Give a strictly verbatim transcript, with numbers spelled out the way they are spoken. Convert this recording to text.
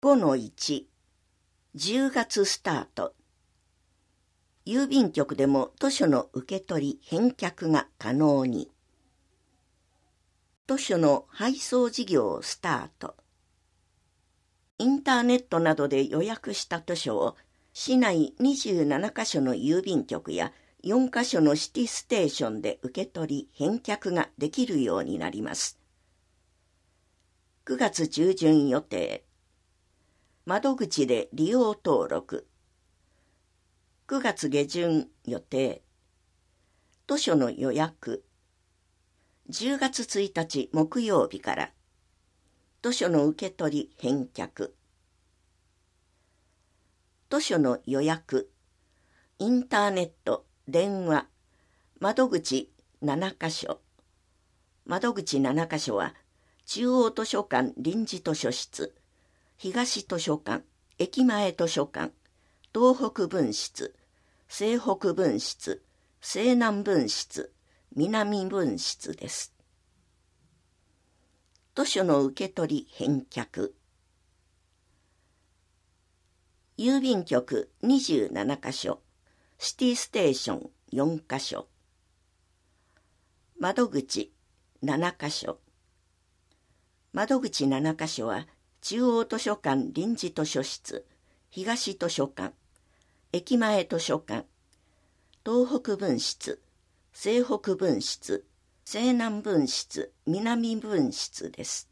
ごのいち、じゅうがつスタート。郵便局でも図書の受け取り返却が可能に。図書の配送事業をスタート。インターネットなどで予約した図書を市内にじゅうななかしょの郵便局やよんかしょのシティステーションで受け取り返却ができるようになります。くがつ中旬予定。窓口で利用登録。くがつ下旬予定。図書の予約。じゅうがつついたち木曜日から。図書の受け取り返却。図書の予約。インターネット、電話。窓口ななかしょ。窓口ななかしょは、中央図書館臨時図書室、東図書館、駅前図書館、東北分室、西北分室、西南分室、南分室です。図書の受け取り返却。郵便局にじゅうななかしょ、シティステーションよんかしょ、窓口ななかしょ。窓口ななかしょは中央図書館臨時図書室、東図書館、駅前図書館、東北分室、西北分室、西南分室、南分室です。